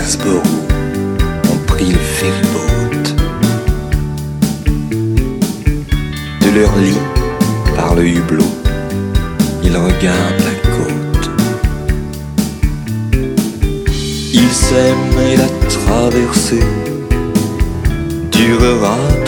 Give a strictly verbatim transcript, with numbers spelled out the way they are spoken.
Gainsborough ont pris le ferry-boat. De leur lit, par le hublot, ils regardent la côte. Ils s'aiment et la traversée durera